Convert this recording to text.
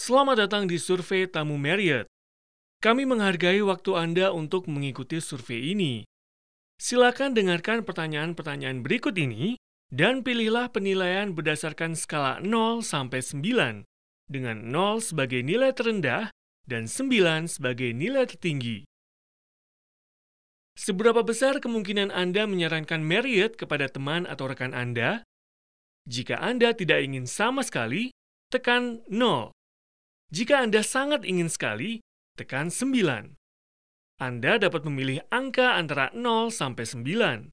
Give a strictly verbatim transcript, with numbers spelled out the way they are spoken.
Selamat datang di Survei Tamu Marriott. Kami menghargai waktu Anda untuk mengikuti survei ini. Silakan dengarkan pertanyaan-pertanyaan berikut ini dan pilihlah penilaian berdasarkan skala nol sampai sembilan, dengan nol sebagai nilai terendah dan sembilan sebagai nilai tertinggi. Seberapa besar kemungkinan Anda menyarankan Marriott kepada teman atau rekan Anda? Jika Anda tidak ingin sama sekali, tekan nol. Jika Anda sangat ingin sekali, tekan sembilan. Anda dapat memilih angka antara nol sampai sembilan.